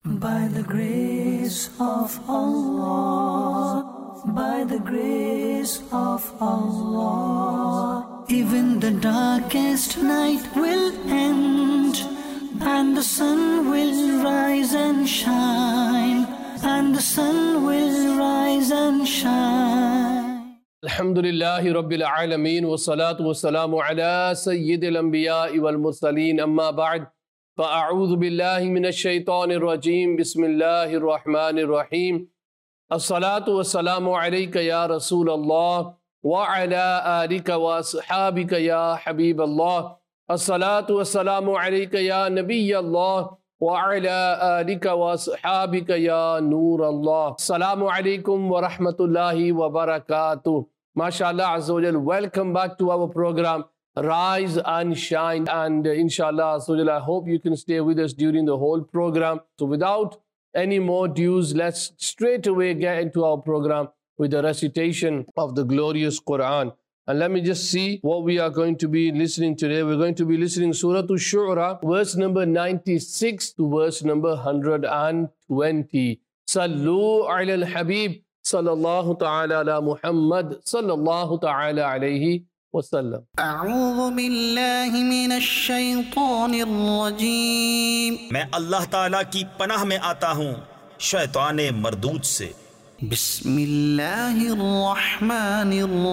By the grace of Allah, by the grace of Allah, even the darkest night will end, and the sun will rise and shine, and the sun will rise and shine. الحمدللہ رب العالمین والصلاة والسلام علی سید الانبیاء والمرسلین اما بعد فاعوذ باللہ من الشیطان الرجیم بسم اللہ الرحمن الرحیم الصلاة والسلام علیک یا رسول اللہ وعلی آلک واصحابک یا حبیب اللہ الصلاة والسلام علیک یا نبی اللہ وعلی آلک واصحابک یا نور اللہ. السلام علیکم ورحمۃ اللہ وبرکاتہ. MashaAllah Azza wa Jal, welcome back to our program Rise and Shine, and inshallah Azza wa Jal, I hope you can stay with us during the whole program. So without any more dues, let's straight away get into our program with the recitation of the glorious Quran. And let me just see what we are going to be listening today. We're going to be listening Surah Ash-Shu'ara, verse number 96 to verse number 120. Sallu ala al-Habib صلی اللہ تعالی علی محمد صلی اللہ تعالی علیہ وسلم. اعوذ باللہ من الشیطان الرجیم. میں اللہ تعالیٰ کی پناہ میں آتا ہوں شیطان مردود سے. بسم اللہ الرحمن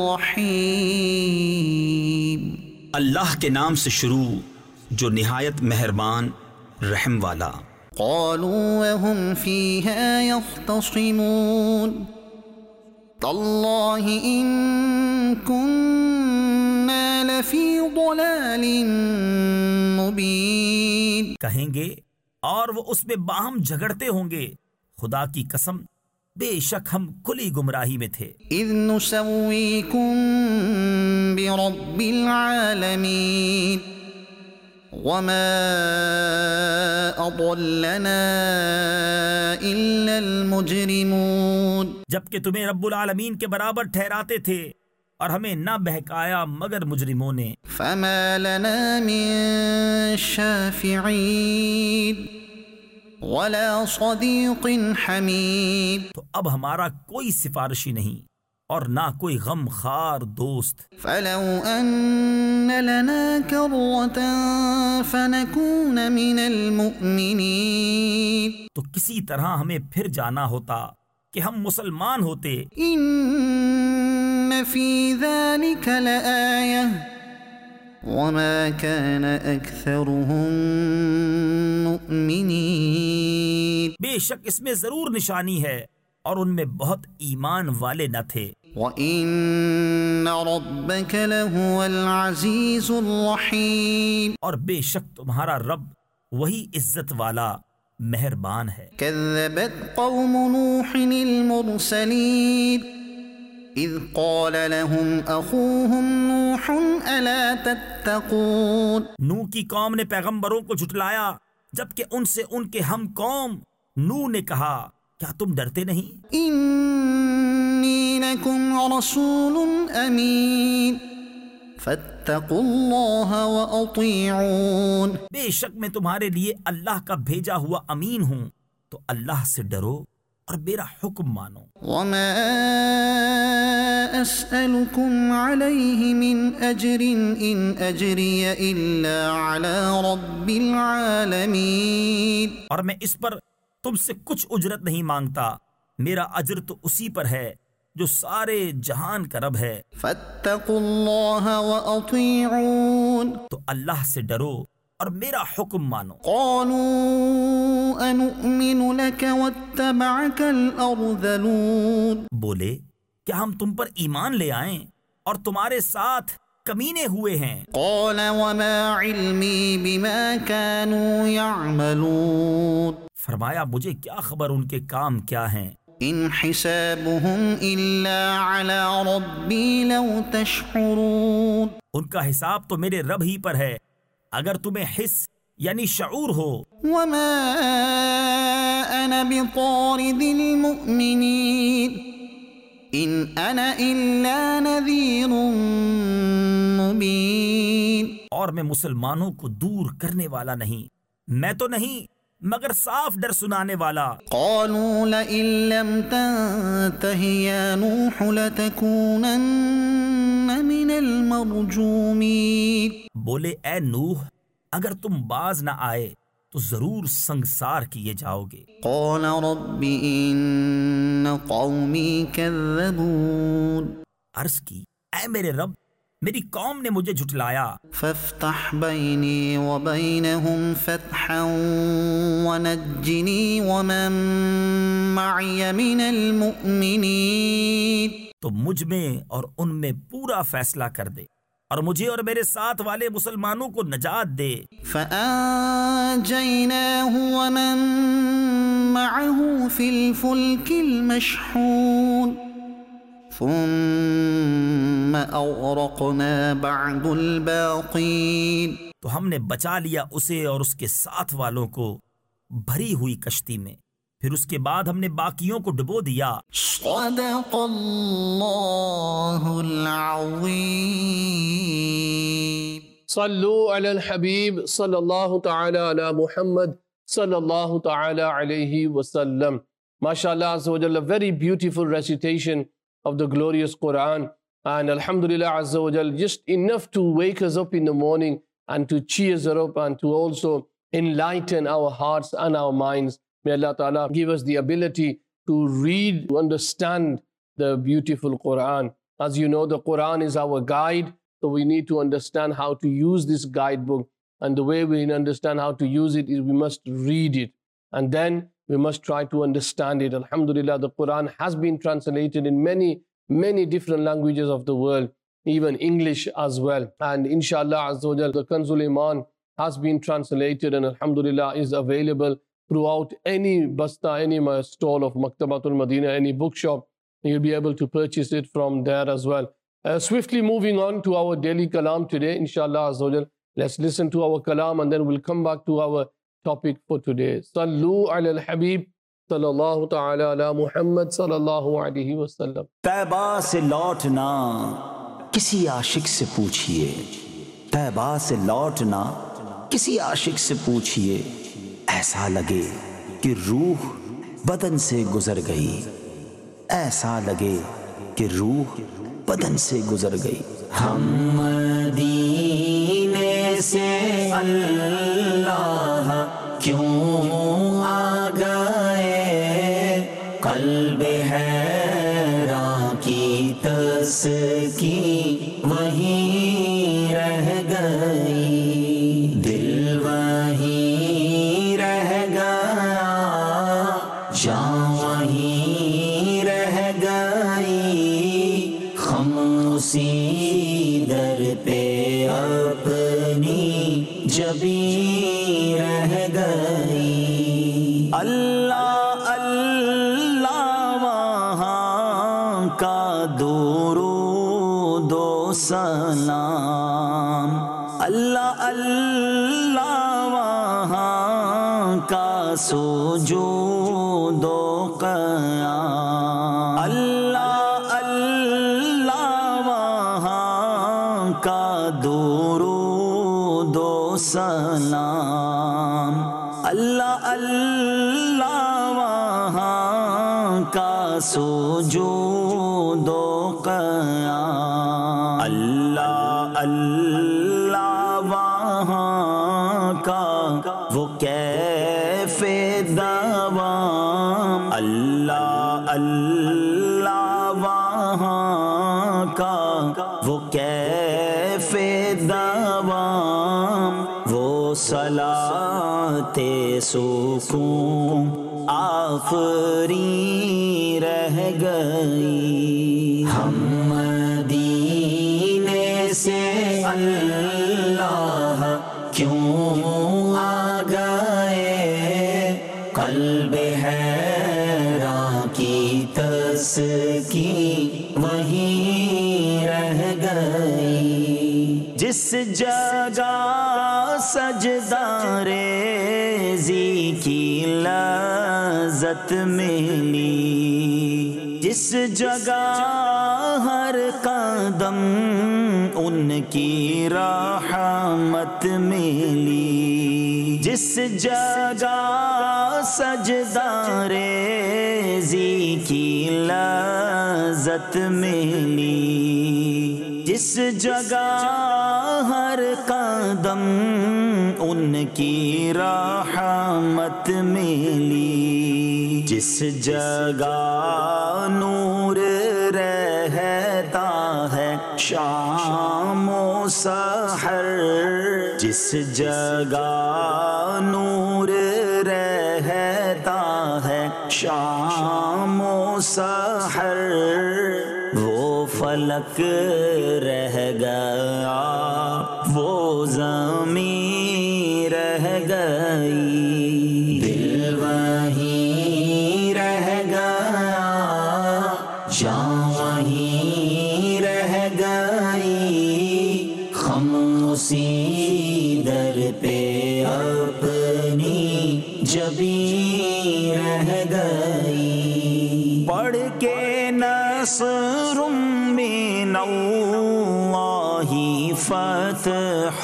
الرحیم. اللہ کے نام سے شروع جو نہایت مہربان رحم والا. قالوا وهم فيها يختصمون تالله إن كنا لفي ضلال مبين. کہیں گے اور وہ اس میں باہم جھگڑتے ہوں گے، خدا کی قسم بے شک ہم کھلی گمراہی میں تھے. اذ نسويكم برب العالمين وما اضلنا الا المجرمون. جبکہ تمہیں رب العالمین کے برابر ٹھہراتے تھے اور ہمیں نہ بہکایا مگر مجرموں نے. فما لنا من شافعین ولا صدیق حمیم. تو اب ہمارا کوئی سفارشی نہیں اور نہ کوئی غم خار دوست. فلو ان لنا کرة فنكون من المؤمنین. تو کسی طرح ہمیں پھر جانا ہوتا کہ ہم مسلمان ہوتے. ان فی ذلک لآیہ وما كان اکثرهم مؤمنین. بے شک اس میں ضرور نشانی ہے اور ان میں بہت ایمان والے نہ تھے. وَإِنَّ رَبَّكَ لَهُوَ الْعَزِيزُ الرَّحِيمُ. اور بے شک تمہارا رب وہی عزت والا مہربان ہے. كَذَّبَتْ قَوْمُ نُوحٍ الْمُرْسَلِينَ إِذْ قَالَ لَهُمْ أَخُوهُمْ نُوحٌ أَلَا تَتَّقُونَ. نوح کی قوم نے پیغمبروں کو جھٹلایا جبکہ ان سے ان کے ہم قوم نوح نے کہا کیا تم ڈرتے نہیں؟ انی لکم رسول امین فاتقوا اللہ واطیعون. بے شک میں تمہارے لیے اللہ کا بھیجا ہوا امین ہوں تو اللہ سے ڈرو اور میرا حکم مانو. وما اسألکم علیہ من اجر ان اجری الا علی رب العالمین. اور میں اس پر تم سے کچھ اجرت نہیں مانگتا، میرا اجر تو اسی پر ہے جو سارے جہان کا رب ہے. فاتقوا اللہ واطیعون. تو اللہ سے ڈرو اور میرا حکم مانو. قالوا انؤمن لك واتبعك الارذلون. بولے کیا ہم تم پر ایمان لے آئیں اور تمہارے ساتھ کمینے ہوئے ہیں. قال وما علمی بما كانوا يعملون. فرمایا مجھے کیا خبر ان کے کام کیا ہیں. ان حسابهم الا على ربی لو تشعرون. ان کا حساب تو میرے رب ہی پر ہے اگر تمہیں حس یعنی شعور ہو. وما انا بطارد المؤمنین ان انا الا نذیر مبین. اور میں مسلمانوں کو دور کرنے والا نہیں، میں تو نہیں مگر صاف ڈر سنانے والا۔ قالوا لئن لم تنته يا نوح لتكونن من المرجومين۔ بولے اے نوح، اگر تم باز نہ آئے تو ضرور سنگسار کیے جاؤ گے۔ قال رب ان قومي كذبون۔ عرض کی اے میرے رب، میری قوم نے مجھے جھٹلایا۔ فافتح بيني وبينهم فتحا ونجني ومن معي من المؤمنين۔ تو مجھ میں اور ان میں پورا فیصلہ کر دے، اور مجھے اور میرے ساتھ والے مسلمانوں کو نجات دے۔ فأنجيناه ومن معه في الفلك المشحون ثم أغرقنا بعد الباقين۔ تو ہم نے بچا لیا اسے اور اس کے ساتھ والوں کو بھری ہوئی کشتی میں، پھر اس کے بعد ہم نے باقیوں کو ڈبو دیا۔ صدق اللہ العظیم۔ صلو علی الحبیب صلی اللہ تعالی علی محمد صلی اللہ تعالی علیہ وسلم۔ MashaAllah Azza wa Jalla, a very beautiful recitation of the glorious Quran, and Alhamdulillah Azza wa Jalla, just enough to wake us up in the morning and to cheer us up and to also enlighten our hearts and our minds. May Allah Ta'ala give us the ability to read, to understand the beautiful Quran. As you know, the Quran is our guide, so we need to understand how to use this guidebook. And the way we understand how to use it is we must read it. And then we must try to understand it. Alhamdulillah, the Quran has been translated in many different languages of the world, even English as well. And inshallah Azza wa Jal, the Kanzul Iman has been translated and alhamdulillah is available throughout any basta, any stall of Maktabatul Madinah, any bookshop. You'll be able to purchase it from there as well. Swiftly moving on to our daily kalam today, inshallah Azza wa Jal. Let's listen to our kalam and then we'll come back to our topic for today. Sallu ala al-Habib sallallahu ta'ala ala Muhammad sallallahu alayhi wa sallam. طیبہ سے لوٹنا کسی عاشق سے پوچھئے، طیبہ سے لوٹنا کسی عاشق سے پوچھئے، ایسا لگے کہ روح بدن سے گزر گئی، ایسا لگے کہ روح بدن سے گزر گئی۔ ہم مدینے سے اللہ کیوں آ گئے، قلب حیراں کی تسکین وہیں رہ گئی، دل وہیں رہ گیا، جان وہیں رہ گئی، ہم اسی در پہ اپنی جبیں رہ گئی۔ اللہ اللہ وہاں کا درود و سلام، اللہ اللہ وہاں کا سجود و قیام، اللہ اللہ وہاں کا درود و سلام، اللہ اللہ وہاں کا سجود و قیام، اللہ اللہ وہاں کا وہ کیف دوام، اللہ اللہ وہاں کا وہ کیف دوام، وہ صلاۃ سکون آفری رہ گئی۔ ہم مدینے سے اللہ کیوں آ گئے، قلب حیراں کی تسکین وہیں رہ گئی۔ جس جگہ سجدہ ریزی کی لذت ملی، جس جگہ ہر قدم ان کی رحمت ملی، جس جگہ سجدہ ریزی کی لذت ملی، جس جگہ ہر قدم ان کی رحمت ملی، جس جگہ نور رہتا ہے شام و سحر، جس جگہ نور رہتا ہے شام و سحر، وہ فلک رہ گیا، وہ زمین رہ گئی، دل وہیں رہ گیا، جان وہیں رہ گئی، ہم اسی در پہ اپنی جبیں رہ گئی، پڑھ کے نصر من اللہ فتح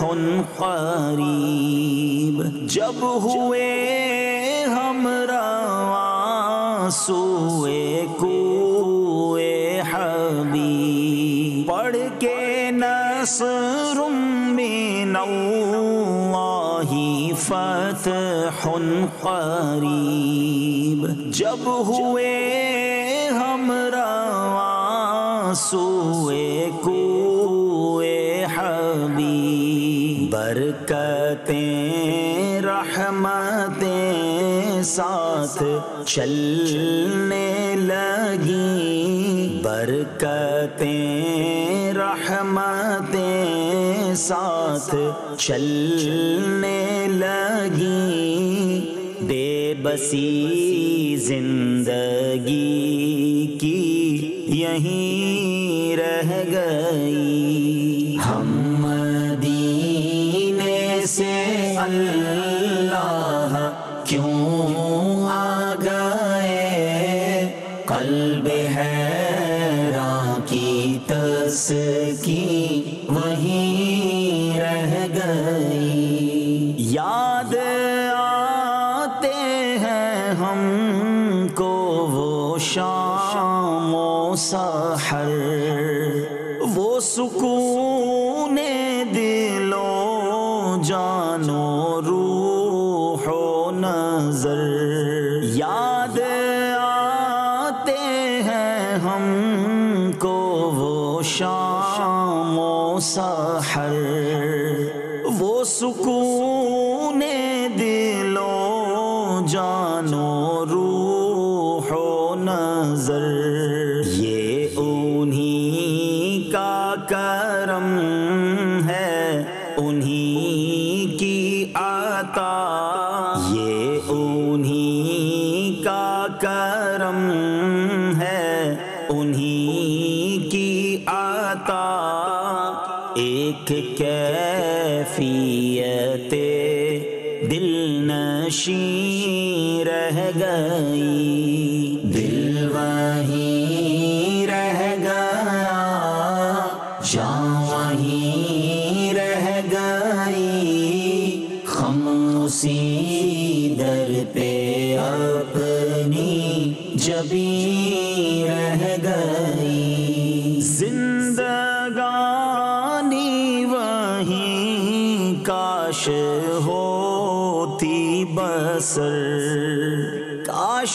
قریب، جب ہوئے ہم رواں سوئے کوئے حبیب، پڑھ کے نصر من اللہ فتح قریب، جب ہوئے ہم رواں سوئے کوئے حبیب، برکتیں رحمتیں ساتھ چلنے لگیں، برکتیں رحمتیں ساتھ چلنے لگیں، بے بسی زندگی کی یہیں رہ گئی، ہم مدینے سے اللہ کیوں آ گئے، قلب حیراں کی تسکین وہیں رہ گئی، یاد آتے ہیں ہم کو وہ شام و سحر، وہ سکون دل و جان و روح و نظر، یاد آتے ہیں ہم کو وہ شام و سحر، وہ سکون دل و جان و روح و نظر، یہ انہی کا کرم ہے، انہی کی عطا، یہ انہی کا کرم ہے، انہی کی عطا، ایک کیفیت دل نشیں رہ گئی، دل وہیں رہ گیا، جان وہیں رہ گئی، ہم اسی در پہ اپنی جبیں رہ گئی، زندگانی وہیں کاش ہوتی بسر، کاش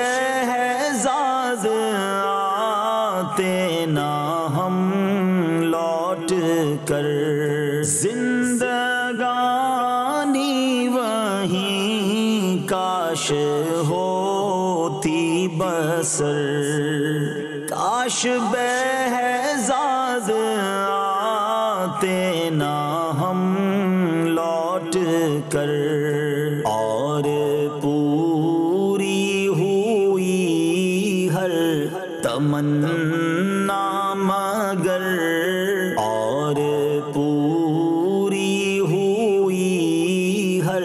بہزاد آتے نہ ہم لوٹ کر، زندگانی وہیں کاش ہوتی بسر، کاش بہزاد آتے نہ ہم لوٹ کر، اور پوری ہوئی ہر تمنا مگر، اور پوری ہوئی ہر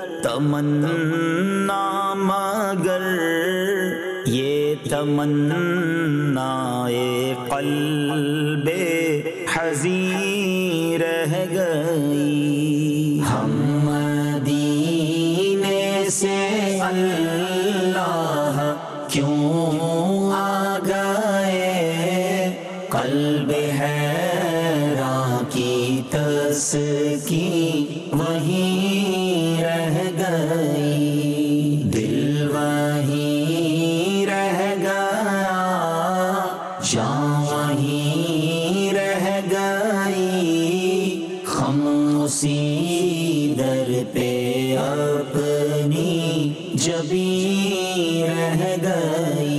تمنا مگر، یہ تمنا قلب حزین رہ گئی، ہم مدینے سے क्यों आ गए कल्ब हैरां की तस्की वहीं रह गई, दिल वहीं रह गया, जान वहीं रह गई, खामोशी दर पे अपनी जबी रह गई।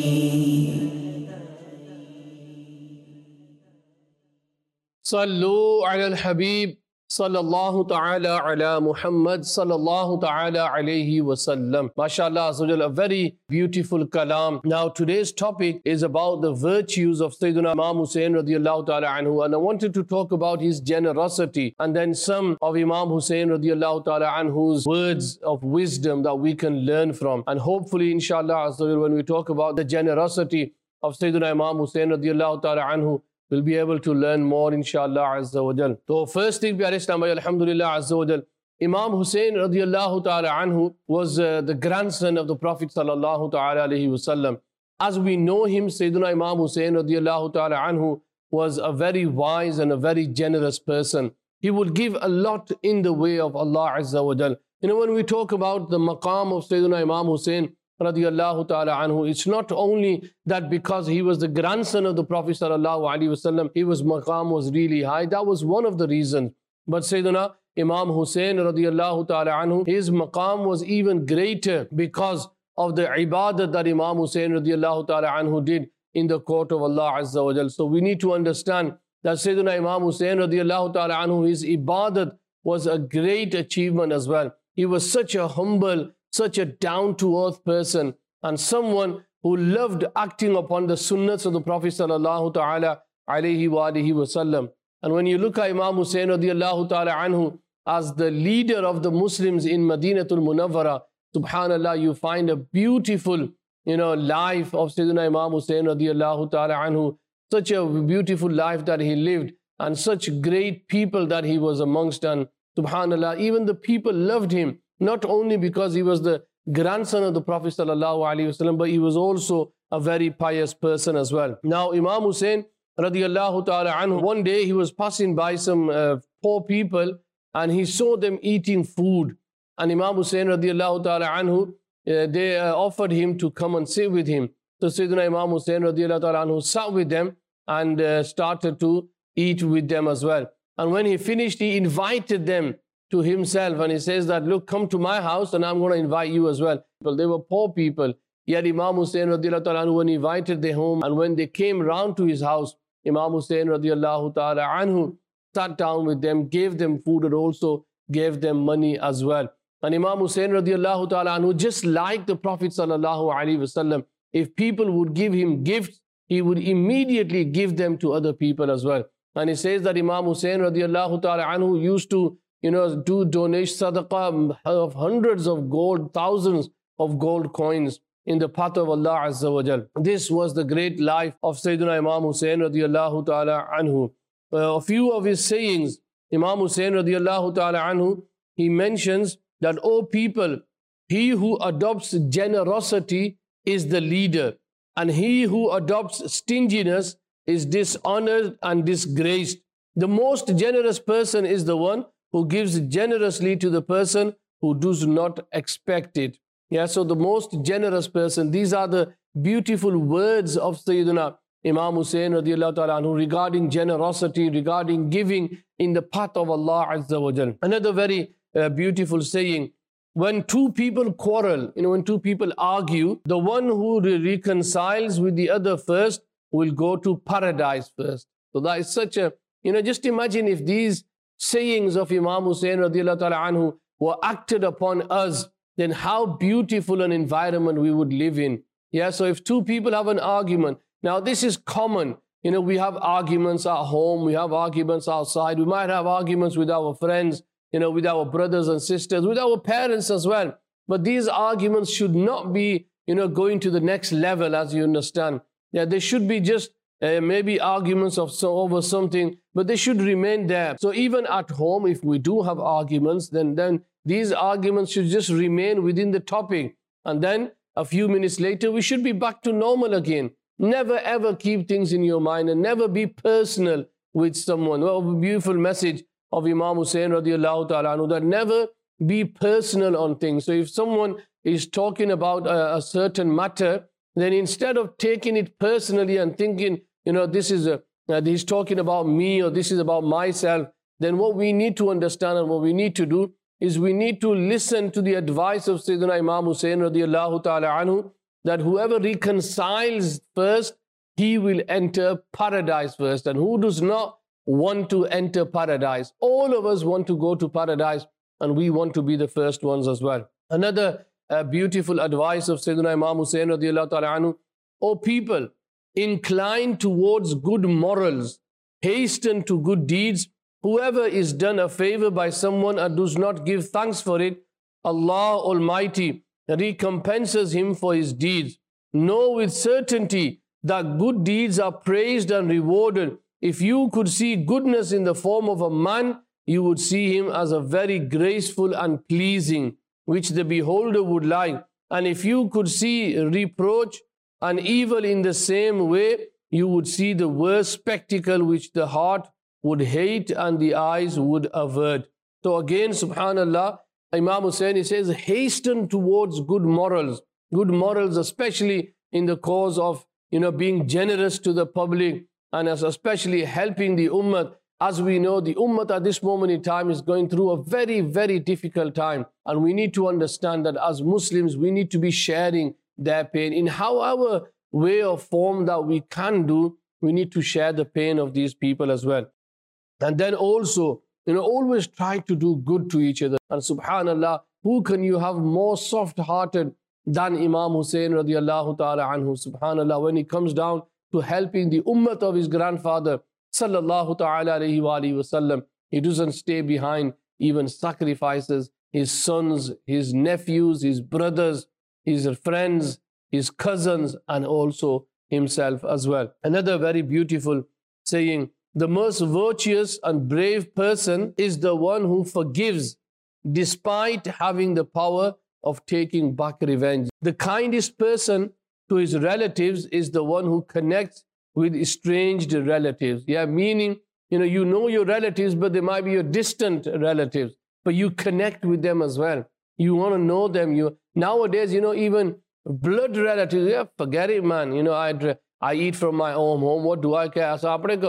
सल्लु अलल हबीब सल्लल्लाहु ta'ala ala Muhammad sallallahu ta'ala alayhi wa sallam. MashaAllah, a very beautiful kalam. Now today's topic is about the virtues of Sayyidina Imam Hussein radiyallahu ta'ala anhu, and I wanted to talk about his generosity and then some of Imam Hussein radiyallahu ta'ala anhu's words of wisdom that we can learn from. And hopefully inshallah when we talk about the generosity of Sayyidina Imam Hussein radiyallahu ta'ala anhu, we'll be able to learn more inshallah azza wa jal. So first thing, alhamdulillah azza wa jal, Imam Hussein radiyallahu ta'ala anhu was the grandson of the Prophet sallallahu ta'ala alayhi wasallam. As we know him, Sayyidina Imam Hussein radiyallahu ta'ala anhu was a very wise and a very generous person. He would give a lot in the way of Allah azza wa jal. You know, when we talk about the maqam of Sayyidina Imam Hussein radiyallahu ta'ala anhu, it's not only that because he was the grandson of the Prophet sallallahu alaihi wasallam, his maqam was really high. That was one of the reasons. But Sayyidina Imam Hussein radiyallahu ta'ala anhu, his maqam was even greater because of the ibadat that Imam Hussein radiyallahu ta'ala anhu did in the court of Allah azza wa jal. So we need to understand that Sayyidina Imam Hussein radiyallahu ta'ala anhu, his ibadat was a great achievement as well. He was such a humble, such a down-to-earth person, and someone who loved acting upon the sunnahs of the Prophet sallallahu ta'ala alayhi wa alihi wasallam. And when you look at Imam Hussein radiyallahu ta'ala anhu as the leader of the Muslims in Madinatul Munawwara, subhanallah, you find a beautiful, life of Sayyidina Imam Hussein radiyallahu ta'ala anhu, such a beautiful life that he lived, and such great people that he was amongst. And subhanallah, even the people loved him, not only because he was the grandson of the Prophet sallallahu alaihi wasallam, but he was also a very pious person as well. Now Imam Hussein radiyallahu ta'ala anhu, one day he was passing by some poor people and he saw them eating food. And Imam Hussein radiyallahu ta'ala anhu, they offered him to come and sit with him. So Sayyidina Imam Hussein radiyallahu ta'ala anhu sat with them and started to eat with them as well. And when he finished, he invited them to himself, and he says that, look, come to my house and I'm going to invite you as well. But they were poor people. Yet Imam Hussein radiyallahu ta'ala anhu, when he invited them home, and when they came round to his house, Imam Hussein radiyallahu ta'ala anhu sat down with them, gave them food, and also gave them money as well. And Imam Hussein radiyallahu ta'ala anhu, just like the Prophet sallallahu alaihi wasallam, if people would give him gifts, he would immediately give them to other people as well. And he says that Imam Hussein radiyallahu ta'ala anhu used to do donation sadaqah of hundreds of gold, thousands of gold coins in the path of Allah Azza wa Jal. This was the great life of Sayyidina Imam Hussein radiyallahu ta'ala anhu. A few of his sayings, Imam Hussein radiyallahu ta'ala anhu, he mentions that, O people, he who adopts generosity is the leader, and he who adopts stinginess is dishonored and disgraced. The most generous person is the one who gives generously to the person who does not expect it. Yeah, so the most generous person, these are the beautiful words of Sayyidina Imam Hussein radiyallahu ta'ala anhu regarding generosity, regarding giving in the path of Allah Azza wa Jal. Another very beautiful saying, when two people quarrel, when two people argue, the one who reconciles with the other first will go to paradise first. So that is such a, just imagine if these sayings of Imam Hussein radiyallahu ta'ala anhu were acted upon us, then how beautiful an environment we would live in. Yeah, so if two people have an argument, now this is common. We have arguments at home, we have arguments outside, we might have arguments with our friends, with our brothers and sisters, with our parents as well. But these arguments should not be, going to the next level, as you understand. Yeah, they should be just maybe arguments over something, but they should remain there. So even at home, if we do have arguments, then these arguments should just remain within the topic. And then a few minutes later, we should be back to normal again. Never ever keep things in your mind and never be personal with someone. Well, a beautiful message of Imam Hussain radiallahu ta'ala anhu, that never be personal on things. So if someone is talking about a certain matter, then instead of taking it personally and thinking, this is he's talking about me or this is about myself, then what we need to understand and what we need to do is we need to listen to the advice of Sayyidina Imam Hussain radiallahu ta'ala anhu, that whoever reconciles first, he will enter paradise first. And who does not want to enter paradise? All of us want to go to paradise, and we want to be the first ones as well. Another beautiful advice of Sayyidina Imam Hussain radiallahu ta'ala anhu: O people, incline towards good morals, hasten to good deeds. Whoever is done a favor by someone and does not give thanks for it, Allah Almighty recompenses him for his deeds. Know with certainty that good deeds are praised and rewarded. If you could see goodness in the form of a man, you would see him as a very graceful and pleasing, which the beholder would like. And if you could see reproach and evil in the same way, you would see the worst spectacle which the heart would hate and the eyes would avert. So again, subhanallah, Imam Hussain, he says, hasten towards good morals. Good morals, especially in the cause of, being generous to the public, and as especially helping the ummah. As we know, the ummah at this moment in time is going through a very, very difficult time. And we need to understand that as Muslims, we need to be sharing their pain. In however way or form that we can do, we need to share the pain of these people as well. And then also, always try to do good to each other. And subhanallah, who can you have more soft-hearted than Imam Hussain radiallahu ta'ala anhu? Subhanallah, when he comes down to helping the ummah of his grandfather, sallallahu ta'ala alayhi wa alihi wasallam, he doesn't stay behind, even sacrifices his sons, his nephews, his brothers, his friends, his cousins, and also himself as well. Another very beautiful saying: the most virtuous and brave person is the one who forgives despite having the power of taking back revenge. The kindest person to his relatives is the one who connects with estranged relatives. Yeah, meaning, you know your relatives, but they might be your distant relatives, but you connect with them as well. You want to know them. Nowadays, even blood relatives, yeah, forget it, man. I eat from my own home. What do I care?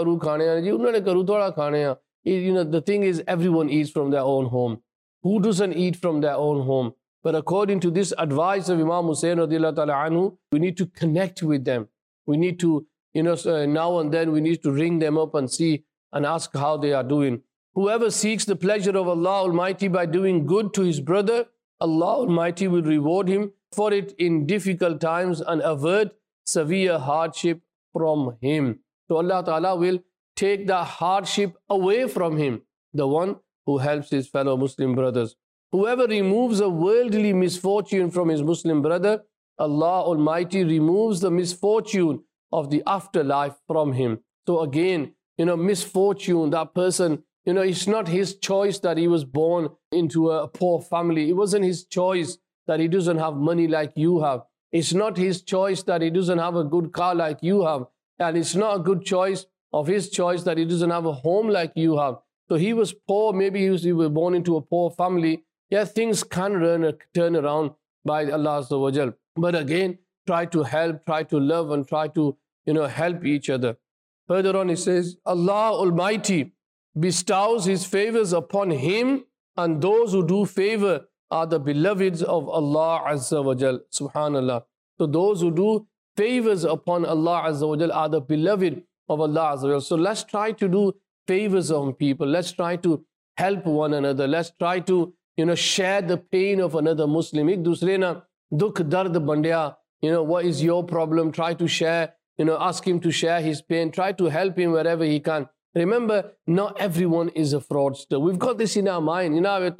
The thing is, everyone eats from their own home. Who doesn't eat from their own home? But according to this advice of Imam Hussain radiallahu ta'ala anhu, we need to connect with them. We need to, now and then we need to ring them up and see and ask how they are doing. Whoever seeks the pleasure of Allah Almighty by doing good to his brother, Allah Almighty will reward him for it in difficult times and avert severe hardship from him. So Allah Ta'ala will take the hardship away from him, the one who helps his fellow Muslim brothers. Whoever removes a worldly misfortune from his Muslim brother, Allah Almighty removes the misfortune of the afterlife from him. So again, misfortune, that person, it's not his choice that he was born into a poor family. It wasn't his choice that he doesn't have money like you have. It's not his choice that he doesn't have a good car like you have. And it's not a good choice of his choice that he doesn't have a home like you have. So he was poor, maybe he was born into a poor family. Yeah, things can turn around by Allah Azza wa Jal. But again, try to help, try to love, and try to, help each other. Further on, he says, Allah Almighty bestows his favors upon him, and those who do favor are the beloveds of Allah Azza wa Jal. Subhanallah. So those who do favors upon Allah Azza wa Jal are the beloved of Allah Azza wa Jal. So let's try to do favors on people. Let's try to help one another. Let's try to, share the pain of another Muslim. Ek dusre na dukh dard bandya. What is your problem? Try to share, ask him to share his pain. Try to help him wherever he can. Remember, not everyone is a fraudster. We've got this in our mind. Not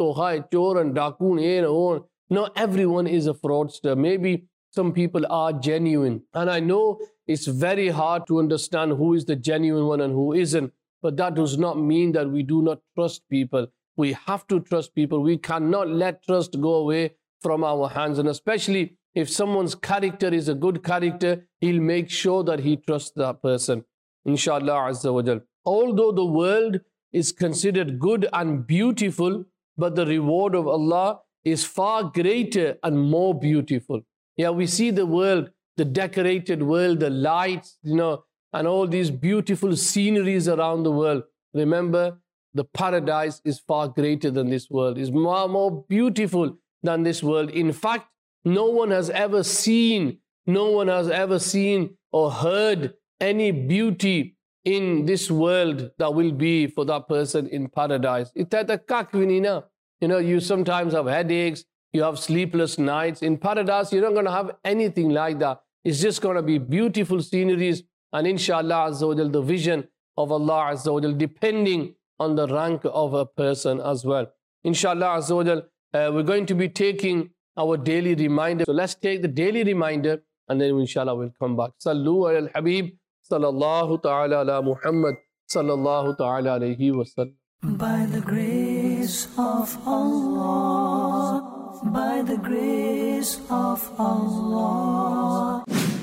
everyone is a fraudster. Maybe some people are genuine. And I know it's very hard to understand who is the genuine one and who isn't. But that does not mean that we do not trust people. We have to trust people. We cannot let trust go away from our hands. And especially if someone's character is a good character, He'll make sure that He trusts that person. Inshallah Azza wa Jal. Although the world is considered good and beautiful, but the reward of Allah is far greater and more beautiful. Yeah, we see the world, the decorated world, the lights, and all these beautiful sceneries around the world. Remember, the paradise is far greater than this world, is more beautiful than this world. In fact, no one has ever seen or heard any beauty in this world that will be for that person in paradise. You sometimes have headaches, you have sleepless nights. In paradise, you're not going to have anything like that. It's just going to be beautiful sceneries, and inshallah Azza wa Jal, the vision of Allah Azza wa Jal, depending on the rank of a person as well. Inshallah Azza wa Jal, we're going to be taking our daily reminder. So let's take the daily reminder, and then inshallah we'll come back. Sallu ala al-Habib, sallallahu ta'ala ala Muhammad, sallallahu ta'ala alayhi wa sallam. By the grace of Allah, by the grace of Allah.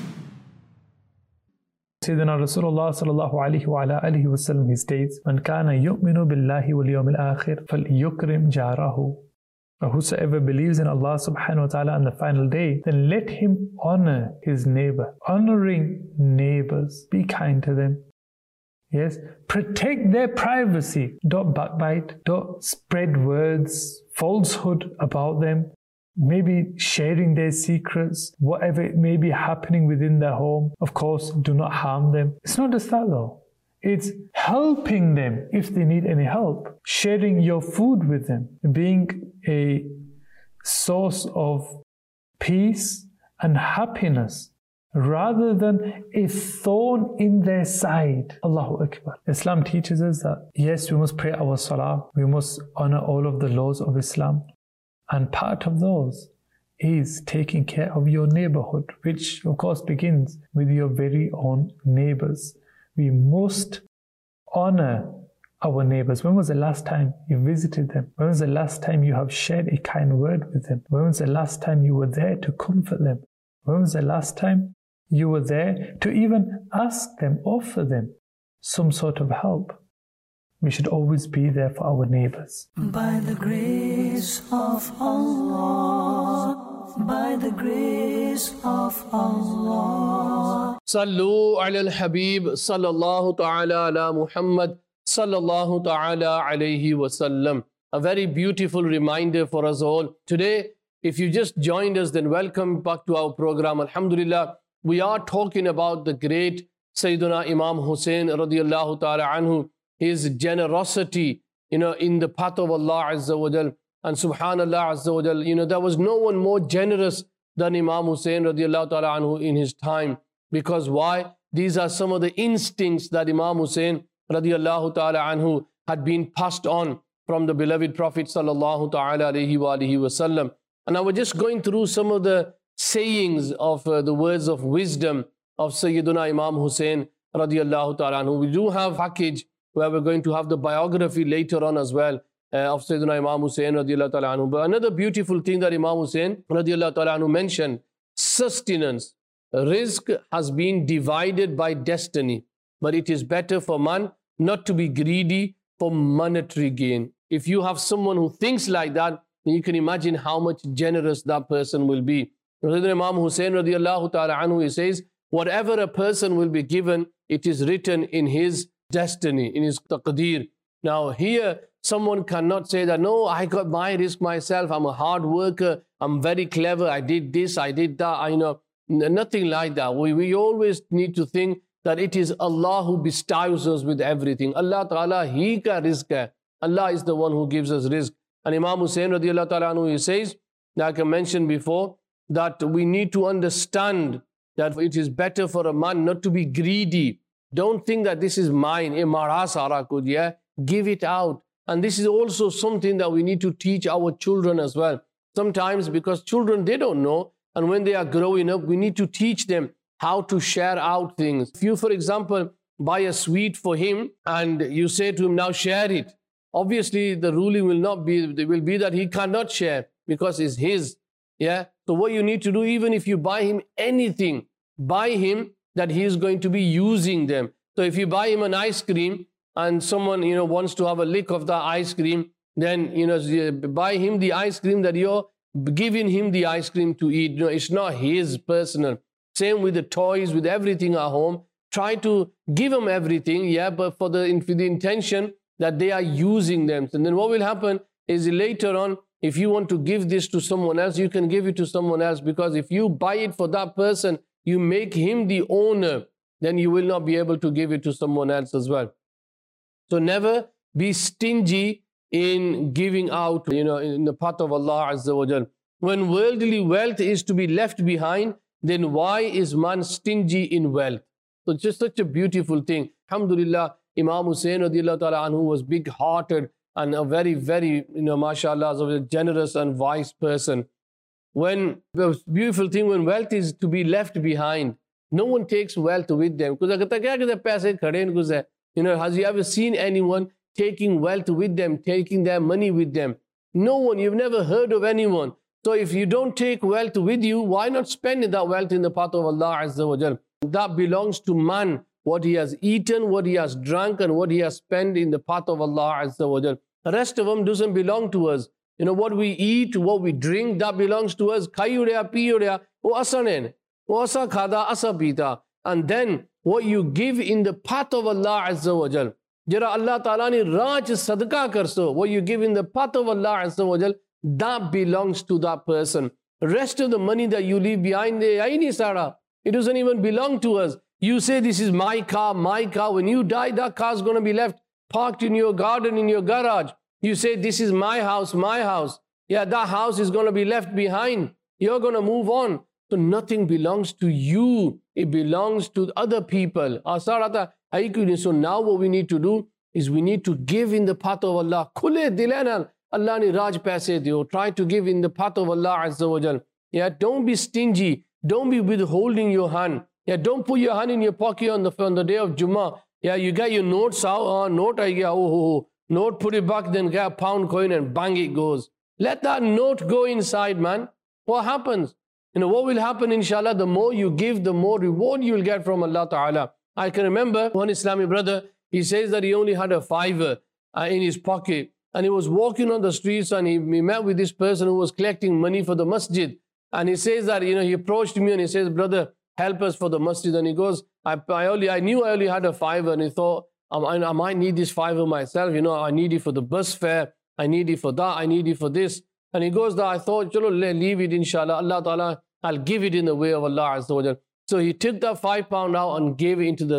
Sayyidina Rasulullah sallallahu alayhi wa ala alihi wa sallam, he states, Man kana yu'minu billahi wal yawmil akhir fal yukrim jarahu. Whosoever believes in Allah subhanahu wa ta'ala on the final day, then let him honor his neighbor. Honoring neighbors, be kind to them. Yes, protect their privacy. Don't backbite, don't spread words, falsehood about them, maybe sharing their secrets, whatever it may be happening within their home. Of course, do not harm them. It's not just that though. It's helping them if they need any help, sharing your food with them, being a source of peace and happiness, rather than a thorn in their side. Allahu Akbar. Islam teaches us that, yes, we must pray our salah, we must honor all of the laws of Islam, and part of those is taking care of your neighborhood, which of course begins with your very own neighbors. We must honor our neighbors. When was the last time you visited them? When was the last time you have shared a kind word with them? When was the last time you were there to comfort them? When was the last time you were there to even ask them, offer them some sort of help? We should always be there for our neighbors. By the grace of Allah, by the grace of Allah. Sallu ala al-Habib, sallallahu ta'ala ala Muhammad, sallallahu ta'ala alayhi wa sallam. A very beautiful reminder for us all. Today, if you just joined us, then welcome back to our program. Alhamdulillah, we are talking about the great Sayyiduna Imam Hussein radiyallahu ta'ala anhu, his generosity, in the path of Allah Azza wa Jal. And subhanallah Azza wa Jal, there was no one more generous than Imam Hussein radiyallahu ta'ala anhu in his time. Because why? These are some of the instincts that Imam Hussein radiyallahu ta'ala anhu had been passed on from the beloved Prophet sallallahu ta'ala alayhi wa alihi wa sallam. And I was just going through some of the sayings of the words of wisdom of Sayyiduna Imam Hussein radiyallahu ta'ala anhu. We do have a package where we're going to have the biography later on as well of Sayyiduna Imam Hussein radiyallahu ta'ala anhu. But another beautiful thing that Imam Hussein radiyallahu ta'ala anhu mentioned, sustenance. Rizq has been divided by destiny, but it is better for man not to be greedy for monetary gain. If you have someone who thinks like that, then you can imagine how much generous that person will be. Imam Hussein radiyallahu ta'ala anhu, he says, whatever a person will be given, it is written in his destiny, in his taqdeer. Now here, someone cannot say that, no, I got my risk myself, I'm a hard worker, I'm very clever, I did this, I did that, nothing like that. We always need to think that it is Allah who bestows us with everything. Allah Ta'ala, He ka rizq hai. Allah is the one who gives us rizq. And Imam Hussein radiyallahu ta'ala anhu, he says, like I mentioned before, that we need to understand that it is better for a man not to be greedy. Don't think that this is mine. Give it out. And this is also something that we need to teach our children as well. Sometimes because children, they don't know. And when they are growing up, we need to teach them how to share out things. If you, for example, buy a sweet for him and you say to him, now share it. Obviously, the ruling will be that he cannot share because it's his. Yeah. So what you need to do, even if you buy him anything, buy him that he is going to be using them. So if you buy him an ice cream and someone, wants to have a lick of the ice cream, then, buy him the ice cream that you're giving him the ice cream to eat. It's not his personal. Same with the toys, with everything at home. Try to give them everything, but for the intention that they are using them. And then what will happen is later on, if you want to give this to someone else, you can give it to someone else, because if you buy it for that person, you make him the owner, then you will not be able to give it to someone else as well. So never be stingy in giving out, in the path of Allah Azza wa Jal. When worldly wealth is to be left behind, then why is man stingy in wealth? So it's just such a beautiful thing. Alhamdulillah, Imam Hussein radiallahu ta'ala anhu was big-hearted and a very, very, mashallah, generous and wise person. When the beautiful thing, when wealth is to be left behind, no one takes wealth with them. Has you ever seen anyone taking wealth with them, taking their money with them? No one. You've never heard of anyone. So if you don't take wealth with you, why not spend that wealth in the path of Allah Azza wa Jal? That belongs to man, what he has eaten, what he has drunk, and what he has spent in the path of Allah Azza wa Jal. The rest of them doesn't belong to us. What we eat, what we drink, that belongs to us. And then what you give in the path of Allah Azza wa Jal. Jara Allah Ta'ala ni raj sadaqah karso. What you give in the path of Allah Azza wa Jal, that belongs to that person. The rest of the money that you leave behind there, it doesn't even belong to us. You say this is my car, my car. When you die, that car is going to be left parked in your garden, in your garage. You say this is my house, my house. Yeah, that house is going to be left behind. You're going to move on. So nothing belongs to you. It belongs to other people. So now what we need to do is we need to give in the path of Allah. Khule dilan Allah ni raj paise diyo. Try to give in the path of Allah Azza wa Jal. Yeah, don't be stingy. Don't be withholding your hand. Yeah, don't put your hand in your pocket on the day of Jummah. Yeah, you get your notes out. Note, note, put it back, then get a pound coin and bang, it goes. Let that note go inside, man. What happens? What will happen, inshallah, the more you give, the more reward you will get from Allah Ta'ala. I can remember one Islamic brother, he says that he only had a $5 in his pocket, and he was walking on the streets, and he met with this person who was collecting money for the masjid. And he says that, he approached me and he says, brother, help us for the masjid. And he goes, I knew I only had a $5, and he thought, I might need this $5 myself. I need it for the bus fare. I need it for that. I need it for this. And he goes, I thought, leave it, inshallah. Allah Ta'ala, I'll give it in the way of Allah Azza wa Jal. So he took that £5 out and gave it into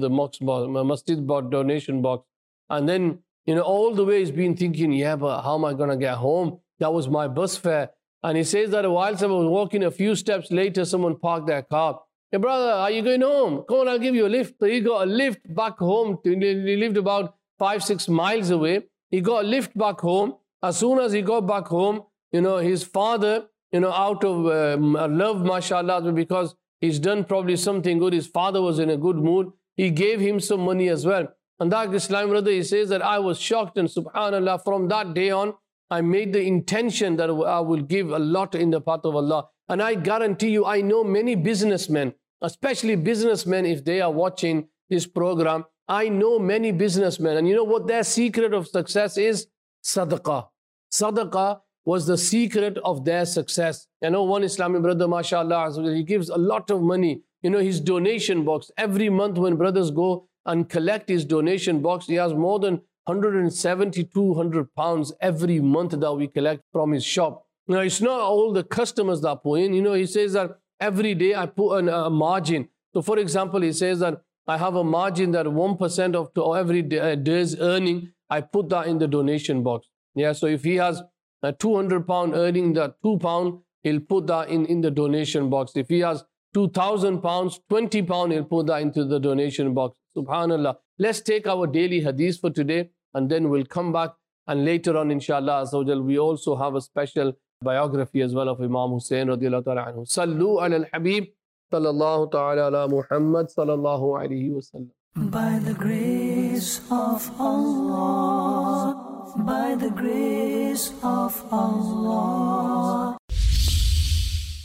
the masjid donation box. And then, all the way he's been thinking, yeah, but how am I going to get home? That was my bus fare. And he says that while someone was walking, a few steps later, someone parked their car. Hey, brother, are you going home? Come on, I'll give you a lift. So he got a lift back home. He lived about 5-6 miles away. He got a lift back home. As soon as he got back home, his father, out of love, mashallah, because he's done probably something good. His father was in a good mood. He gave him some money as well. And that Islamic brother, he says that I was shocked, and subhanallah, from that day on, I made the intention that I will give a lot in the path of Allah. And I guarantee you, I know many businessmen, especially businessmen, if they are watching this program, I know many businessmen. And you know what their secret of success is? Sadaqah. Sadaqah was the secret of their success. I know one Islamic brother, mashallah, he gives a lot of money. His donation box, every month when brothers go and collect his donation box, he has more than 170, 200 pounds every month that we collect from his shop. Now, it's not all the customers that put in. He says that every day I put a margin. So, for example, he says that I have a margin that 1% of every day's earning, I put that in the donation box. Yeah, so if he has a 200 pound earning, that £2, he'll put that in the donation box. If he has 2,000 pounds, 20 pounds, he'll put that into the donation box. Subhanallah. Let's take our daily hadith for today, and then we'll come back. And later on, inshallah, we also have a special biography as well of Imam Hussein radiallahu ta'ala anhu. Sallu ala al-Habib sallallahu ta'ala ala Muhammad sallallahu alayhi wa sallam. By the grace of Allah, by the grace of Allah.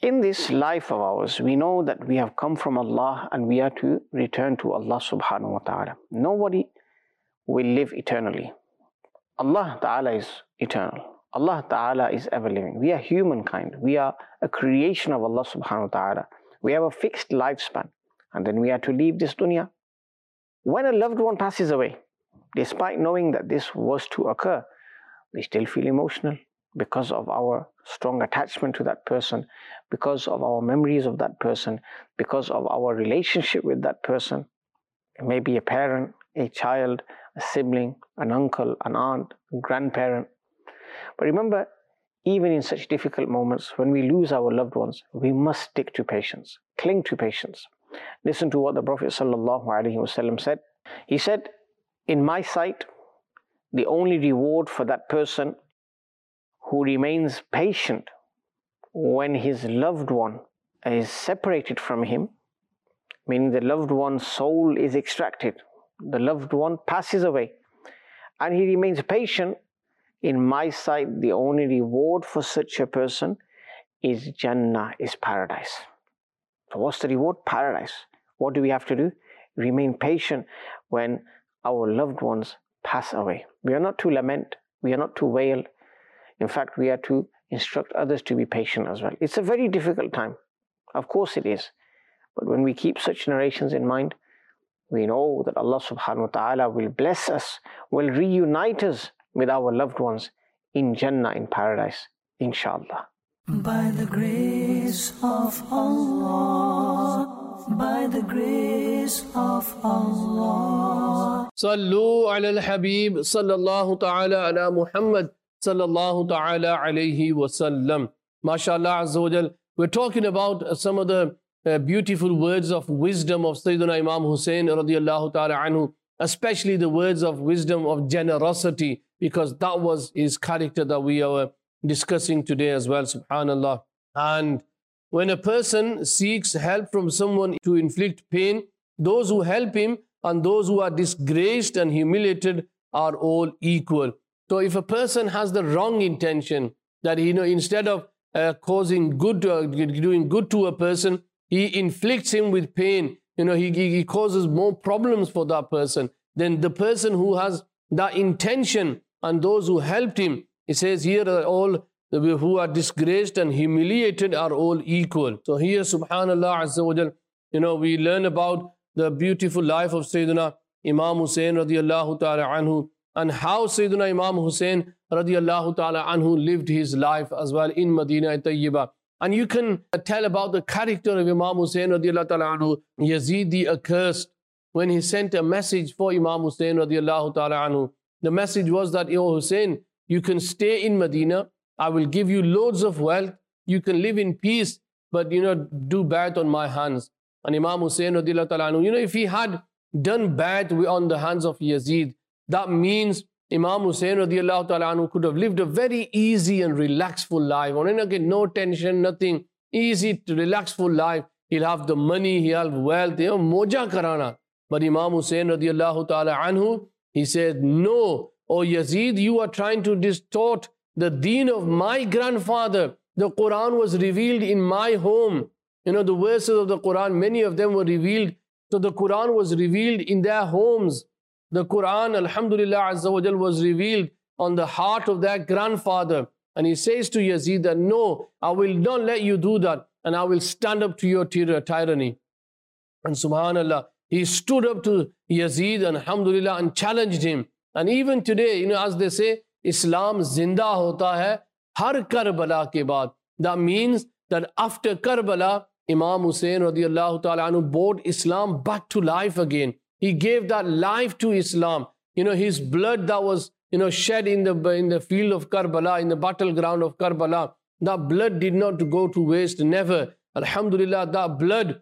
In this life of ours, we know that we have come from Allah and we are to return to Allah subhanahu wa ta'ala. Nobody will live eternally. Allah ta'ala is eternal. Allah ta'ala is ever living. We are humankind. We are a creation of Allah subhanahu wa ta'ala. We have a fixed lifespan and then we are to leave this dunya. When a loved one passes away, despite knowing that this was to occur, we still feel emotional because of our strong attachment to that person, because of our memories of that person, because of our relationship with that person. It may be a parent, a child, a sibling, an uncle, an aunt, a grandparent. But remember, even in such difficult moments, when we lose our loved ones, we must stick to patience, cling to patience. Listen to what the Prophet ﷺ said. He said, in my sight, the only reward for that person who remains patient when his loved one is separated from him, meaning the loved one's soul is extracted, the loved one passes away, and he remains patient, in my sight, the only reward for such a person is Jannah, is paradise. So what's the reward? Paradise. What do we have to do? Remain patient when our loved ones pass away. We are not to lament, we are not to wail. In fact, we are to instruct others to be patient as well. It's a very difficult time. Of course it is. But when we keep such narrations in mind, we know that Allah subhanahu wa ta'ala will bless us, will reunite us with our loved ones in Jannah, in paradise, inshallah. By the grace of Allah, by the grace of Allah. Sallu ala al-Habib, sallallahu ta'ala ala Muhammad, sallallahu ta'ala alayhi wa sallam. MashaAllah Azza wa Jal. We're talking about some of the beautiful words of wisdom of Sayyidina Imam Hussein radiyallahu ta'ala anhu, especially the words of wisdom of generosity, because that was his character that we are discussing today as well, subhanallah. And when a person seeks help from someone to inflict pain, those who help him and those who are disgraced and humiliated are all equal. So if a person has the wrong intention, that instead of causing good, doing good to a person, he inflicts him with pain, he causes more problems for that person, then the person who has that intention and those who helped him, it says here that all who are disgraced and humiliated are all equal. So here, subhanallah azza wa jal, we learn about the beautiful life of Sayyidina Imam Hussein radiallahu ta'ala anhu, and how Sayyidina Imam Hussein radiallahu ta'ala anhu lived his life as well in Medina Tayyibah. And you can tell about the character of Imam Hussein radiallahu ta'ala anhu. Yazid the accursed, when he sent a message for Imam Hussein radiallahu ta'ala anhu, the message was that, "O Hussein, you can stay in Medina, I will give you loads of wealth, you can live in peace, but do bad on my hands." And Imam Hussein radiallahu ta'ala anhu, if he had done bad on the hands of Yazid, that means Imam Hussein radiallahu ta'ala anhu could have lived a very easy and relaxful life. No tension, nothing. Easy, relaxful life. He'll have the money, he'll have wealth, moja karana. But Imam Hussein radiallahu ta'ala anhu, he said, "No, O Yazid, you are trying to distort the deen of my grandfather. The Quran was revealed in my home. The verses of the Quran, many of them were revealed. So the Quran was revealed in their homes. The Quran, alhamdulillah azza wa jal, was revealed on the heart of their grandfather." And he says to Yazid that, "No, I will not let you do that, and I will stand up to your tyranny." And subhanallah, he stood up to Yazid, and alhamdulillah, and challenged him. And even today, as they say, Islam zinda hota hai har Karbala ke baad. That means that after Karbala, Imam Hussein radiallahu ta'ala anhu brought Islam back to life again. He gave that life to Islam. His blood that was, shed in the field of Karbala, in the battleground of Karbala, that blood did not go to waste, never. Alhamdulillah, that blood,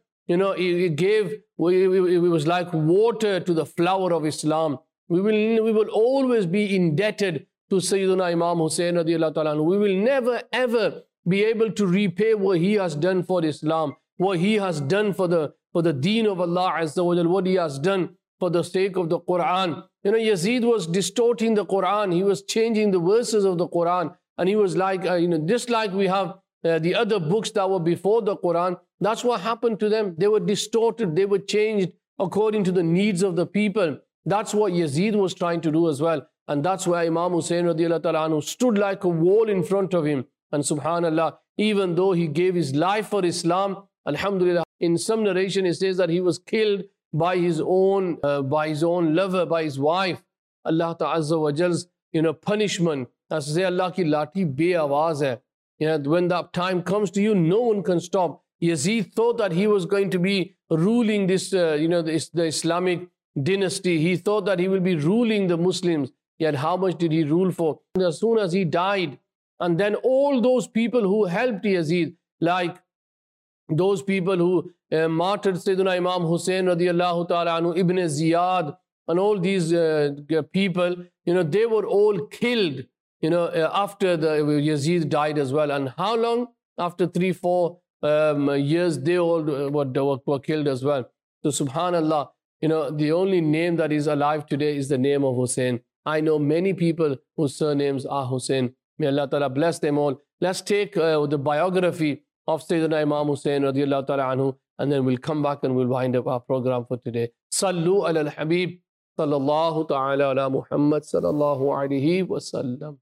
it was like water to the flower of Islam. We will always be indebted to Sayyidina Imam Hussein radiallahu ta'ala anhu. We will never ever be able to repay what he has done for Islam, what he has done for the deen of Allah Azza wa Jal, what he has done for the sake of the Quran. Yazid was distorting the Quran. He was changing the verses of the Quran. And he was like, just like we have the other books that were before the Quran, that's what happened to them. They were distorted, they were changed according to the needs of the people. That's what Yazid was trying to do as well. And that's why Imam Hussein radiallahu ta'ala anhu stood like a wall in front of him. And subhanallah, even though he gave his life for Islam, alhamdulillah, in some narration it says that he was killed by his own lover, by his wife. Allah Ta'azza wa Jal's, punishment. As to say, Allah ki lati be-awaz hai. When that time comes to you, no one can stop. Yazid thought that he was going to be ruling this, the Islamic dynasty. He thought that he will be ruling the Muslims. Yet how much did he rule for? And as soon as he died, and then all those people who helped Yazid, like those people who martyred Sayyidina Imam Hussein radiallahu ta'ala anhu, Ibn Ziyad, and all these people, they were all killed, after the Yazid died as well. And how long? After 3-4 years, they all were killed as well. So subhanallah, the only name that is alive today is the name of Hussein. I know many people whose surnames are Hussein. May Allah Ta'ala bless them all. Let's take the biography of Sayyidina Imam Hussein radiallahu ta'ala anhu, and then we'll come back and we'll wind up our program for today. Sallu ala al-Habib sallallahu ta'ala ala Muhammad sallallahu alayhi wa sallam.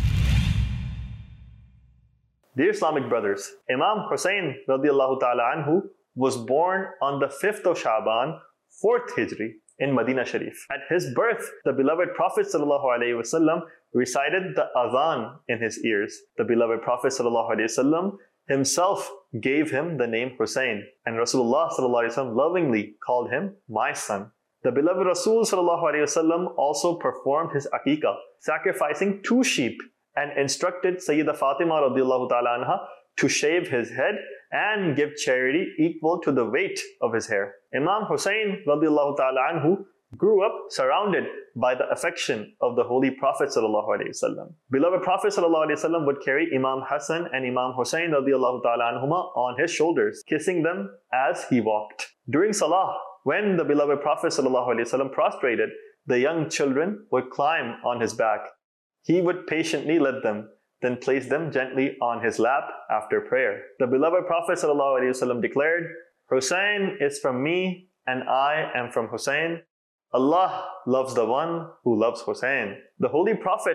Dear Islamic brothers, Imam Hussein radiallahu ta'ala anhu was born on the 5th of Sha'ban, 4th Hijri, in Medina Sharif. At his birth, the beloved Prophet sallallahu alaihi wasallam recited the adhan in his ears. The beloved Prophet sallallahu alaihi wasallam himself gave him the name Hussein, and Rasulullah sallallahu alaihi wasallam lovingly called him my son. The beloved Rasul sallallahu alaihi wasallam also performed his aqiqah, sacrificing 2 sheep, and instructed Sayyidah Fatima radiallahu ta'ala anha to shave his head and give charity equal to the weight of his hair. Imam Hussein radiallahu ta'ala anhu grew up surrounded by the affection of the Holy Prophet sallallahu alaihi wasallam. Beloved Prophet sallallahu alaihi wasallam would carry Imam Hassan and Imam Hussein radiallahu ta'ala anhuma on his shoulders, kissing them as he walked. During Salah, when the beloved Prophet sallallahu alaihi wasallam prostrated, the young children would climb on his back. He would patiently let them, then place them gently on his lap after prayer. The beloved Prophet ﷺ declared, Hussein is from me and I am from Hussein. Allah loves the one who loves Hussein. The Holy Prophet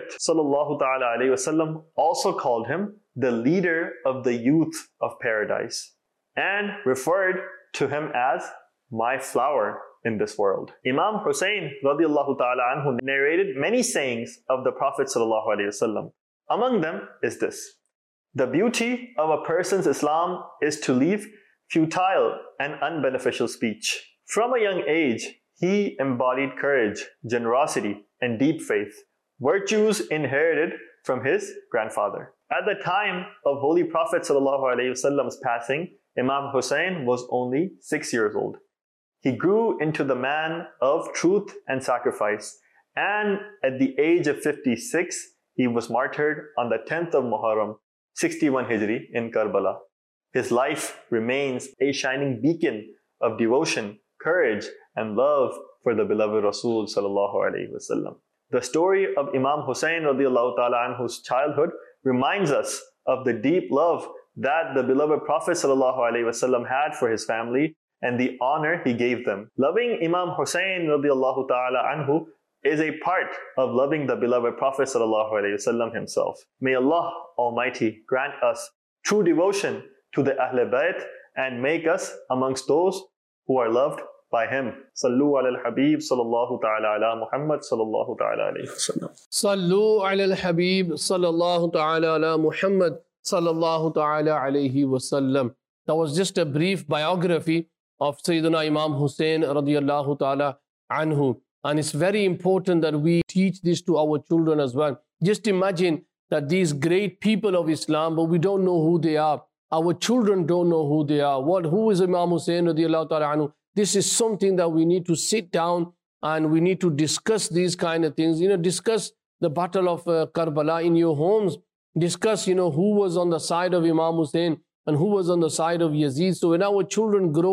ﷺ also called him the leader of the youth of paradise and referred to him as my flower in this world. Imam Hussein radiallahu ta'ala anhu narrated many sayings of the Prophet sallallahu alaihi wasallam. Among them is this: the beauty of a person's Islam is to leave futile and unbeneficial speech. From a young age, he embodied courage, generosity, and deep faith, virtues inherited from his grandfather. At the time of Holy Prophet sallallahu alaihi wasallam's passing, Imam Hussein was only 6 years old. He grew into the man of truth and sacrifice, and at the age of 56, he was martyred on the 10th of Muharram, 61 Hijri in Karbala. His life remains a shining beacon of devotion, courage, and love for the beloved Rasul sallallahu alaihi wasallam. The story of Imam Hussein radiallahu ta'ala anhu's childhood reminds us of the deep love that the beloved Prophet sallallahu alaihi wasallam had for his family and the honor he gave them. Loving Imam Hussein radiallahu ta'ala anhu is a part of loving the beloved Prophet sallallahu alaihi wasallam himself. May Allah Almighty grant us true devotion to the Ahl Bayt and make us amongst those who are loved by him. Sallu ala al-Habib sallallahu ta'ala ala Muhammad sallallahu ta'ala alayhi wa sallam. Sallu ala al-Habib sallallahu ta'ala ala Muhammad sallallahu ta'ala alayhi wa sallam. That was just a brief biography of Sayyidina Imam Hussein radiyallahu ta'ala anhu. And it's very important that we teach this to our children as well. Just imagine that these great people of Islam, but we don't know who they are. Our children don't know who they are. Who is Imam Hussein radiallahu ta'ala anhu? This is something that we need to sit down and we need to discuss these kind of things. Discuss the battle of Karbala in your homes. Discuss, who was on the side of Imam Hussein and who was on the side of Yazid. So when our children grow up,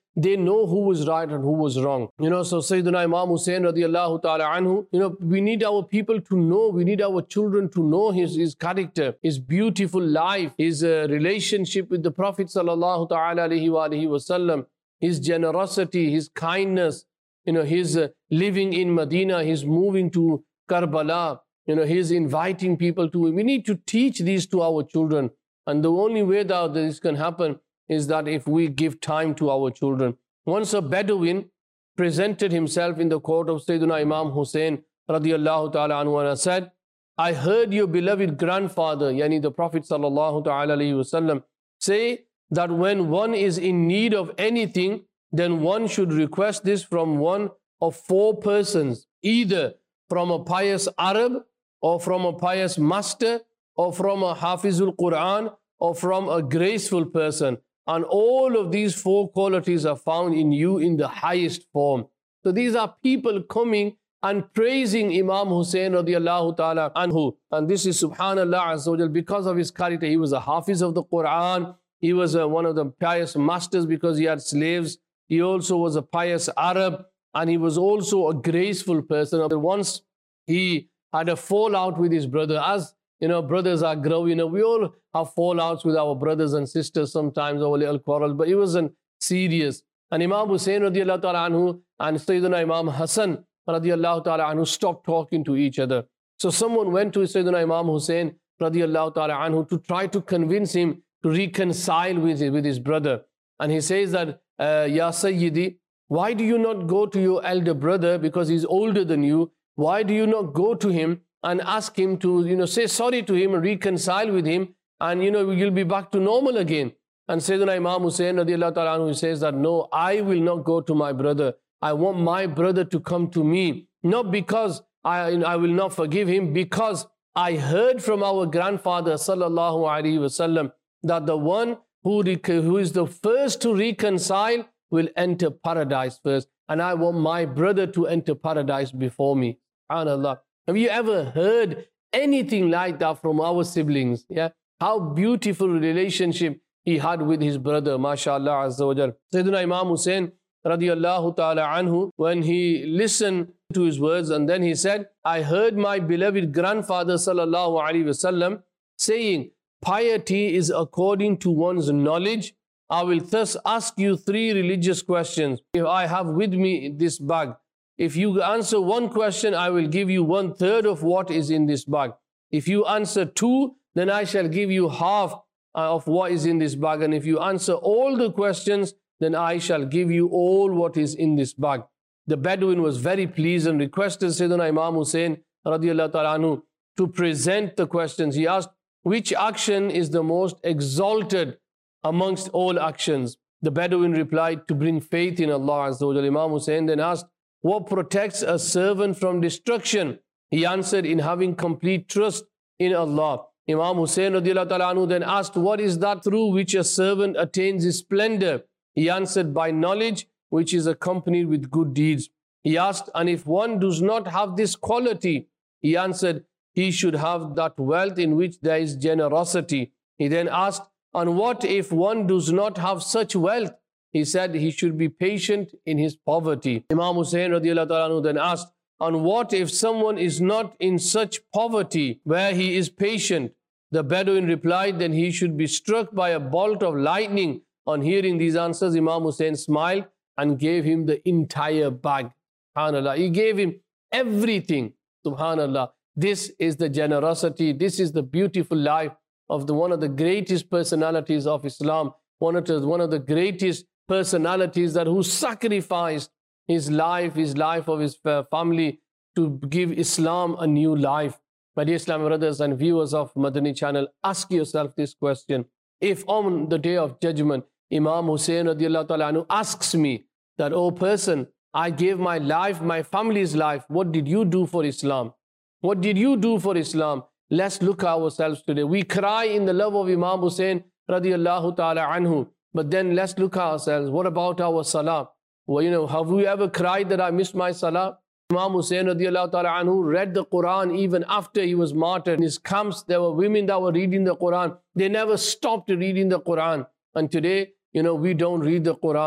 they know who was right and who was wrong. So Sayyidina Imam Hussein radiallahu ta'ala anhu, we need our people to know, we need our children to know his character, his beautiful life, his relationship with the Prophet sallallahu ta'ala alayhi wa alihi wasallam, his generosity, his kindness, his living in Medina, his moving to Karbala, his inviting people to. We need to teach these to our children. And the only way that this can happen is that if we give time to our children. Once a Bedouin presented himself in the court of Sayyidina Imam Hussein radiallahu ta'ala anhu and said, I heard your beloved grandfather, yani the Prophet sallallahu ta'ala alayhi wasallam, say that when one is in need of anything, then one should request this from one of 4 persons, either from a pious Arab, or from a pious master, or from a Hafizul Quran, or from a graceful person. And all of these 4 qualities are found in you in the highest form. So these are people coming and praising Imam Hussein radiallahu ta'ala anhu. And this is subhanallah azza wa jal, because of his character. He was a Hafiz of the Quran. He was one of the pious masters because he had slaves. He also was a pious Arab. And he was also a graceful person. Once he had a fallout with his brother. As brothers are growing. We all have fallouts with our brothers and sisters sometimes, our little quarrels, but it wasn't serious. And Imam Hussein radiallahu ta'ala anhu and Sayyidina Imam Hassan radiallahu ta'ala anhu stopped talking to each other. So someone went to Sayyidina Imam Hussein radiallahu ta'ala anhu to try to convince him to reconcile with his brother. And he says that, Ya Sayyidi, why do you not go to your elder brother, because he's older than you? Why do you not go to him and ask him to, say sorry to him and reconcile with him, and, you'll be back to normal again? And Sayyidina Imam Hussein radiallahu ta'ala anhu says that, no, I will not go to my brother. I want my brother to come to me. Not because I will not forgive him, because I heard from our grandfather sallallahu alaihi wasallam that the one who is the first to reconcile will enter paradise first. And I want my brother to enter paradise before me. SubhanAllah. Have you ever heard anything like that from our siblings? Yeah, how beautiful relationship he had with his brother, mashallah azza wa jal. Sayyidina Imam Hussein radiallahu ta'ala anhu, when he listened to his words, and then he said, I heard my beloved grandfather sallallahu alaihi wasallam saying, piety is according to one's knowledge. I will thus ask you 3 religious questions. If I have with me this bag, if you answer 1 question, I will give you 1/3 of what is in this bag. If you answer 2, then I shall give you half of what is in this bag. And if you answer all the questions, then I shall give you all what is in this bag. The Bedouin was very pleased and requested Sayyidina Imam Hussein radiallahu ta'ala anhu to present the questions. He asked, which action is the most exalted amongst all actions? The Bedouin replied, to bring faith in Allah azza wa jalla. Imam Hussein then asked, what protects a servant from destruction? He answered, in having complete trust in Allah. Imam Hussein radiallahu ta'ala anhu then asked, what is that through which a servant attains his splendor? He answered, by knowledge which is accompanied with good deeds. He asked, and if one does not have this quality? He answered, he should have that wealth in which there is generosity. He then asked, and what if one does not have such wealth? He said he should be patient in his poverty. Imam Hussein radiallahu ta'ala anhu then asked, and what if someone is not in such poverty where he is patient? The Bedouin replied, then he should be struck by a bolt of lightning. On hearing these answers, Imam Hussein smiled and gave him the entire bag. SubhanAllah. He gave him everything. SubhanAllah. This is the generosity. This is the beautiful life of one of the greatest personalities of Islam. One of the greatest personalities that who sacrificed his life of his family to give Islam a new life. My dear Islamic brothers and viewers of Madani channel, ask yourself this question. If on the day of judgment, Imam Hussein radiallahu ta'ala anhu asks me that, oh person, I gave my life, my family's life, what did you do for Islam? What did you do for Islam? Let's look at ourselves today. We cry in the love of Imam Hussein radiallahu ta'ala anhu. But then let's look at ourselves. What about our salah? Well, have we ever cried that I missed my salah? Imam Hussein radiallahu ta'ala anhu read the Quran even after he was martyred. In his camps, there were women that were reading the Quran. They never stopped reading the Quran. And today, we don't read the Quran.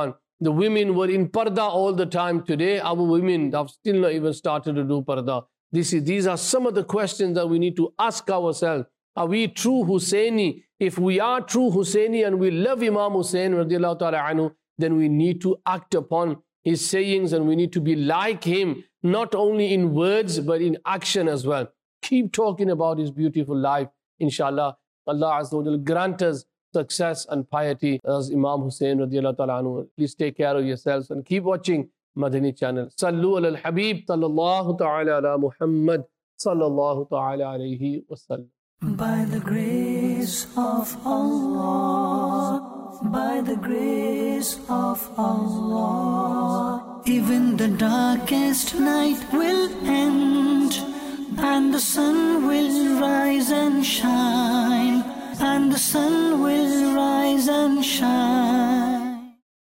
The women were in parda all the time. Today, our women have still not even started to do parda. These are some of the questions that we need to ask ourselves. Are we true Husseini? If we are true Husseini and we love Imam Hussein radiallahu ta'ala anhu, then we need to act upon his sayings and we need to be like him, not only in words but in action as well. Keep talking about his beautiful life. Inshallah, Allah Azza wa Jal grant us success and piety as Imam Hussein radiallahu ta'ala anhu. Please take care of yourselves and keep watching Madani channel. Sallu ala al-Habib sallallahu ta'ala ala Muhammad sallallahu ta'ala alayhi wa sallam. By the grace of Allah, by the grace of Allah, even the darkest night will end, and the sun will rise and shine, and the sun will rise and shine.